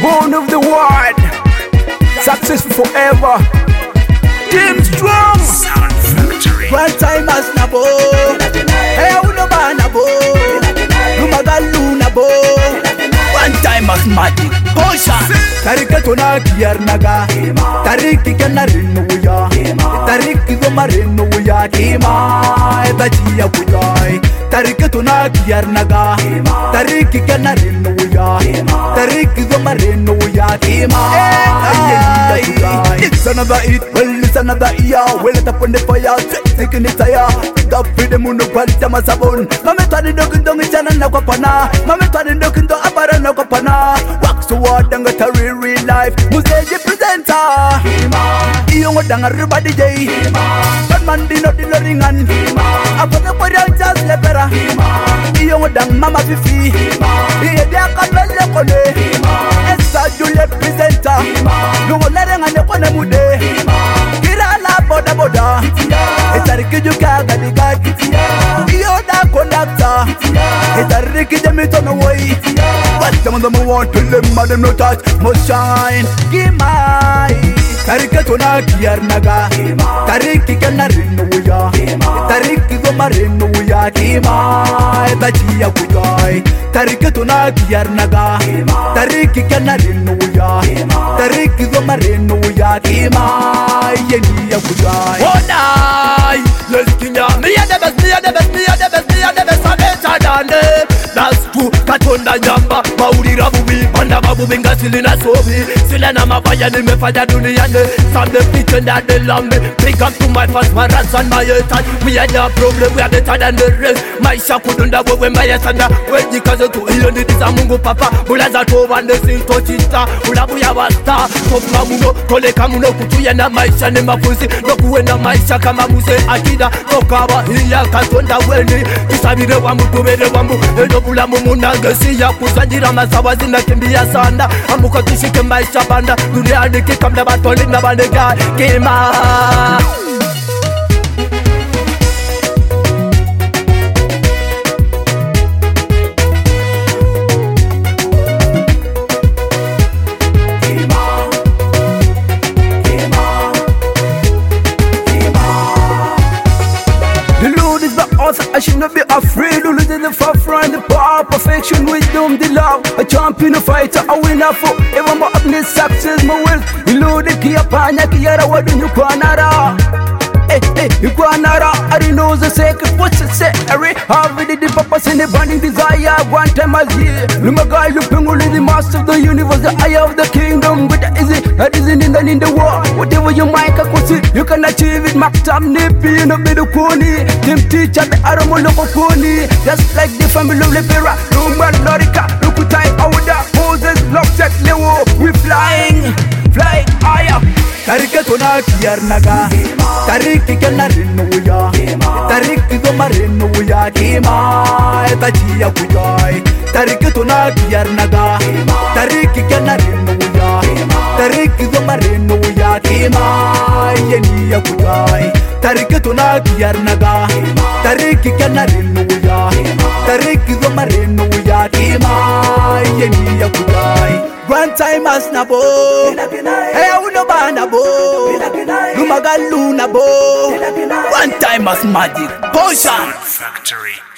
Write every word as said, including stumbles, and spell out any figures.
Born of the world, successful forever. Team strong. Sound Factory. One time as nabo. Hey, uno ba nabo. Lumagalu nabo. One time as magic. Kosha. Tarika tona kiyar naga. Tariki kanarin uya. Tariki gomarin uya. Kima etajiya kujai. Tarika tona kiyar naga. Tariki kanarin uya. Tariki gomarin uya. Kima etajiya kujai. It's another it. Well, it's another year. Well, it's up on the fire. Taking it higher. Up with the moon of Paltama Sabon. Mama Tani Dokindong is an Nakapana. Mama Tani Dokindo Abara Nakapana. Wax to what and got a real real life. Museji presenter. Iyo dang everybody day. But man di not in the ring and Apa the body just lepera. Iyo dang Mama Fifi. Iya dia kabele kone. Esa Juliet presenter. Lungo lereng ane kone mude. Kira la boda boda. Etariki juka gadi gadi. Iyo da conductor. Etariki jemi tono way. But some of them want to live, but them no touch. Must shine. Kimai. Tariki tona kiyar naga. Tariki kanarin uya. Tariki gomarin uya. Kimai etajiya kujai. Tariki tona kiyar naga. Tariki kanarin uya. Tariki gomarin uya. Kimai yeniya kujai. Odai, let's kinya. Me a the best, me a the best, me a the best, me a the best. I'm better than them. That's true. Katonda nyamba, maulira bubi, panda babubi ngasilina sobi. Sila na mafaya ni mefanya duniani. Some them pretend that they love me. Big up to my fans, my rats and my haters. We had no problem, we are better than the rest. Maisha kudunda wewe mbaya sana. Weji kazo tu iyo nditiza Mungu papa. Bulaza tova ndesi tochita. Ulabu ya wasta. Tofma muno, koleka muno kutuya na maisha ni mafunzi. Nokuwe na maisha kama muse akida. Tokawa hiya katonda weni. Kisabire wambu tubere wambu. Endo bula mumuna ngesi ya kuzanjira masawa zina kimbia sana. Amuka tushike maisha banda. Dunia niki kamda batoli na bandega. Kima I should not be afraid to lose in the forefront. The power, perfection, wisdom, the love. A champion, a fighter, a winner forever. More happiness, success, more wealth. You know the key upon your key, what do you canara? Hey, hey, you canara. I don't know the second. What's the second? How did the purpose in the burning desire? One time a year. Lumaga, you pinguli, the master of the universe, the eye of the kingdom. But that isn't, that isn't in the, in the war. Whatever you might see, you can achieve it. Maktam nipi, you know, be the kuni. Team teacher, the aramo loco kuni. Just like the family of Lepera. Luman, Lorica, Lukutai, Awada, Moses, Lockjack, Lewo. We flying, flying higher. Tariki tona kiyar naga. Tariki kanarin uya. Tariki gomarin uya. Kima etajiya kujai. Tariki tona kiyar naga. Tariki kanarin uya. Tariki gomarin uya. Kima yeniya kujai. Tariki tona kiyar naga. Tariki kanarin uya. Tariki gomarin uya. Kima yeniya kujai. One time as nabo. Hey, uno ba nabo. Lumagalu nabo. One time as magic. Potion. Factory.